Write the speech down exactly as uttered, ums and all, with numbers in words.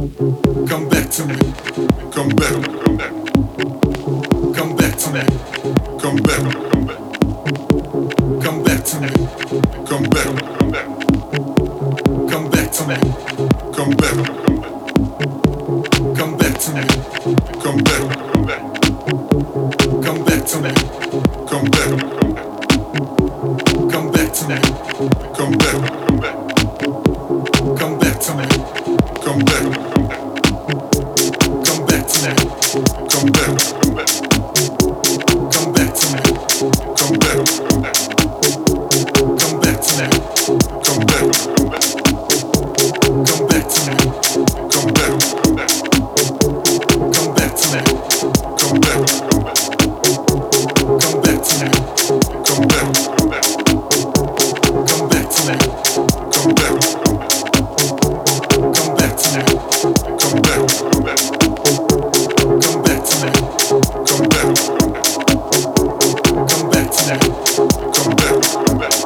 Come back to me. Come back. Come back. Come back to me. Come back. Come back. Come back to me. Come back. Come back. Come back to me. Come back. Come back. Come back to me. Come back. Come back. Come back to me. Come back. Come back. Come back to me. Come back. Come back. Come back to me. Come back. Come back. Come back to me. Come back. Come back. Come back to me. Come back. Come back. Come back to me. Come back. Come back. Come back to me. Come back. Come back. Come back to me. Come back. Come back. Come back to me. Come back. Come back. Come back to me. Come back. Come back. Come back to me. Come back. Come back. Come back to me. Come back. Come back. Come back to me. Come back. Come back.